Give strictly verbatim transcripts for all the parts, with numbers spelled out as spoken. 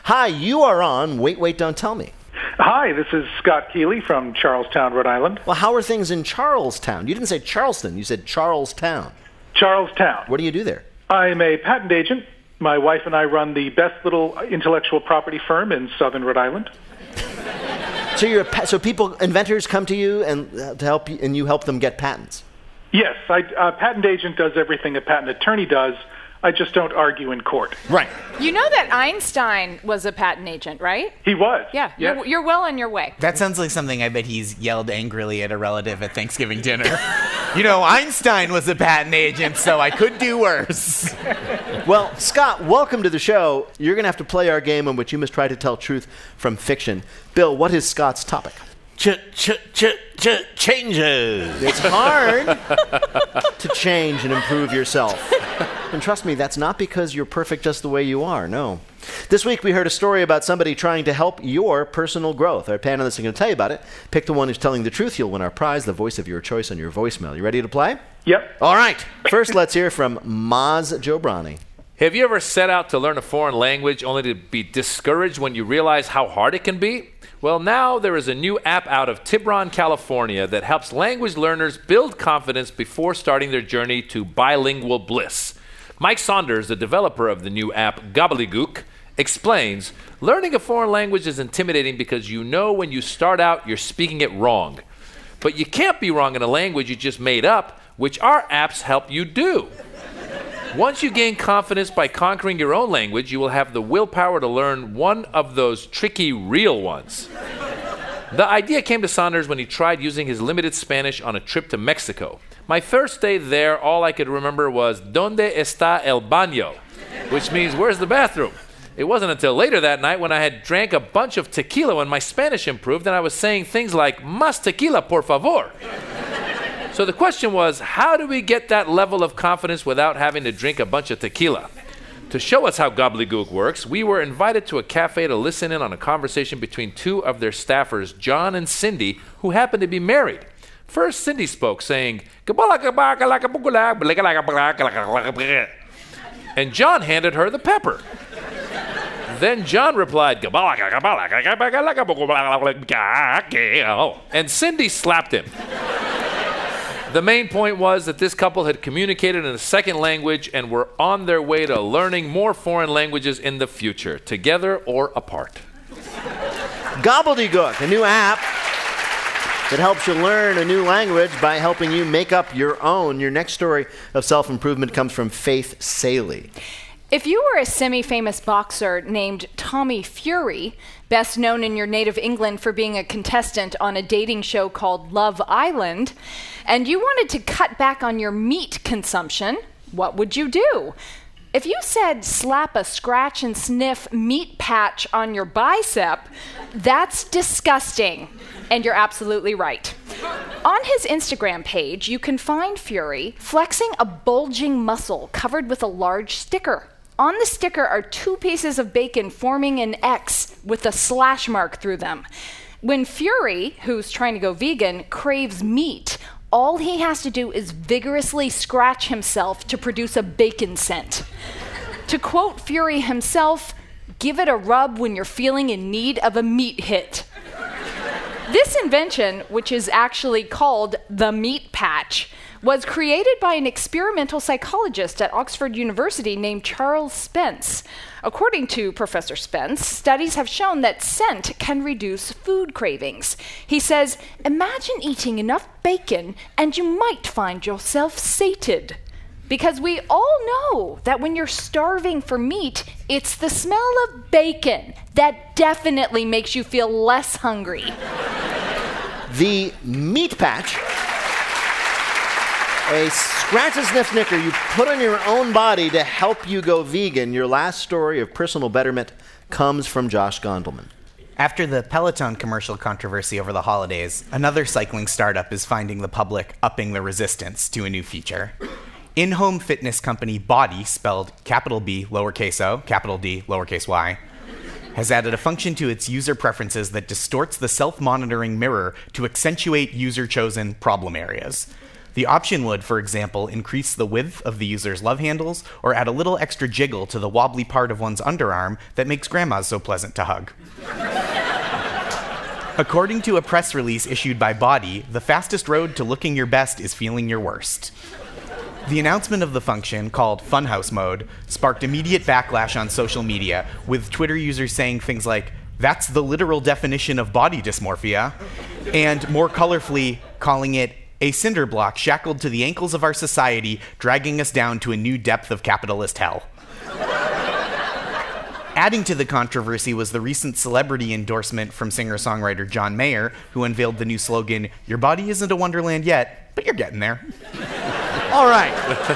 Hi, you are on Wait, Wait, Don't Tell Me. Hi, this is Scott Keeley from Charlestown, Rhode Island. Well, how are things in Charlestown? You didn't say Charleston, you said Charlestown. Charlestown. What do you do there? I'm a patent agent. My wife and I run the best little intellectual property firm in southern Rhode Island. So you're a pa- so people, inventors come to you and uh, to help you, and you help them get patents? Yes, I, a patent agent does everything a patent attorney does. I just don't argue in court. Right. You know that Einstein was a patent agent, right? He was. Yeah, Yes. you're, you're well on your way. That sounds like something I bet he's yelled angrily at a relative at Thanksgiving dinner. You know, Einstein was a patent agent, so I could do worse. Well, Scott, welcome to the show. You're going to have to play our game in which you must try to tell truth from fiction. Bill, what is Scott's topic? Ch ch ch ch changes. It's hard to change and improve yourself. And trust me, that's not because you're perfect just the way you are, no. This week we heard a story about somebody trying to help your personal growth. Our panelists are going to tell you about it. Pick the one who's telling the truth. You'll win our prize, the voice of your choice on your voicemail. You ready to play? Yep. All right. First, let's hear from Maz Jobrani. Have you ever set out to learn a foreign language only to be discouraged when you realize how hard it can be? Well, now there is a new app out of Tiburon, California that helps language learners build confidence before starting their journey to bilingual bliss. Mike Saunders, the developer of the new app Gobbledygook, explains, learning a foreign language is intimidating because you know when you start out you're speaking it wrong. But you can't be wrong in a language you just made up, which our apps help you do. Once you gain confidence by conquering your own language, you will have the willpower to learn one of those tricky real ones. The idea came to Saunders when he tried using his limited Spanish on a trip to Mexico. My first day there, all I could remember was, ¿Dónde está el baño? Which means, where's the bathroom? It wasn't until later that night when I had drank a bunch of tequila when my Spanish improved and I was saying things like, más tequila, por favor. So the question was, how do we get that level of confidence without having to drink a bunch of tequila? To show us how Gobbledygook works, we were invited to a cafe to listen in on a conversation between two of their staffers, John and Cindy, who happened to be married. First, Cindy spoke, saying, and John handed her the pepper. Then John replied, and Cindy slapped him. The main point was that this couple had communicated in a second language and were on their way to learning more foreign languages in the future, together or apart. Gobbledygook, a new app that helps you learn a new language by helping you make up your own. Your next story of self-improvement comes from Faith Saley. If you were a semi-famous boxer named Tommy Fury, best known in your native England for being a contestant on a dating show called Love Island, and you wanted to cut back on your meat consumption, what would you do? If you said slap a scratch and sniff meat patch on your bicep, that's disgusting. And you're absolutely right. On his Instagram page, you can find Fury flexing a bulging muscle covered with a large sticker. On the sticker are two pieces of bacon forming an X with a slash mark through them. When Fury, who's trying to go vegan, craves meat, all he has to do is vigorously scratch himself to produce a bacon scent. To quote Fury himself, give it a rub when you're feeling in need of a meat hit. This invention, which is actually called the meat patch, was created by an experimental psychologist at Oxford University named Charles Spence. According to Professor Spence, studies have shown that scent can reduce food cravings. He says, imagine eating enough bacon and you might find yourself sated. Because we all know that when you're starving for meat, it's the smell of bacon that definitely makes you feel less hungry. The meat patch, a scratch and sniff snicker you put on your own body to help you go vegan. Your last story of personal betterment comes from Josh Gondelman. After the Peloton commercial controversy over the holidays, another cycling startup is finding the public upping the resistance to a new feature. In-home fitness company Body, spelled capital B, lowercase o, capital D, lowercase y, has added a function to its user preferences that distorts the self-monitoring mirror to accentuate user-chosen problem areas. The option would, for example, increase the width of the user's love handles or add a little extra jiggle to the wobbly part of one's underarm that makes grandmas so pleasant to hug. According to a press release issued by Body, the fastest road to looking your best is feeling your worst. The announcement of the function, called Funhouse Mode, sparked immediate backlash on social media, with Twitter users saying things like, "That's the literal definition of body dysmorphia," and more colorfully, calling it a cinder block shackled to the ankles of our society, dragging us down to a new depth of capitalist hell. Adding to the controversy was the recent celebrity endorsement from singer-songwriter John Mayer, who unveiled the new slogan, "Your body isn't a wonderland yet, but you're getting there." All right.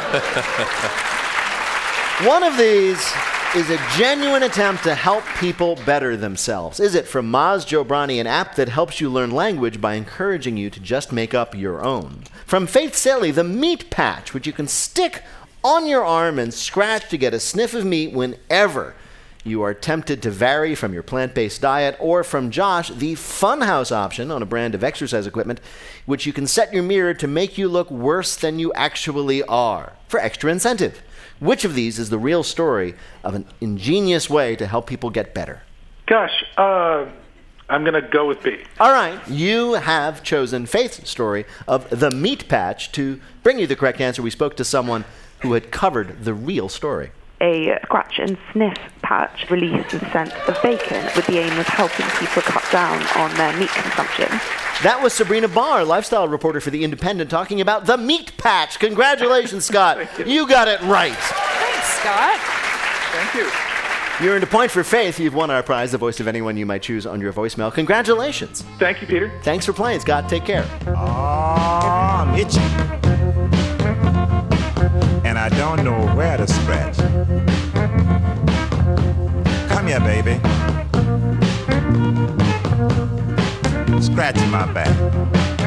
One of these is a genuine attempt to help people better themselves. Is it from Maz Jobrani, an app that helps you learn language by encouraging you to just make up your own? From Faith Saley, the meat patch, which you can stick on your arm and scratch to get a sniff of meat whenever you are tempted to vary from your plant-based diet. Or from Josh, the Funhouse option on a brand of exercise equipment, which you can set your mirror to make you look worse than you actually are, for extra incentive. Which of these is the real story of an ingenious way to help people get better? Gosh, uh, I'm going to go with B. All right, you have chosen Faith's story of the meat patch. To bring you the correct answer, we spoke to someone who had covered the real story. A scratch and sniff patch released the scent of bacon with the aim of helping people cut down on their meat consumption. That was Sabrina Barr, lifestyle reporter for The Independent, talking about the meat patch. Congratulations, Scott. you. you got it right. Thanks, Scott. Thank you. You earned a point for Faith. You've won our prize, the voice of anyone you might choose on your voicemail. Congratulations. Thank you, Peter. Thanks for playing, Scott. Take care. Oh, I'm itchy. And I don't know where to scratch. Come here, baby. Scratch my back.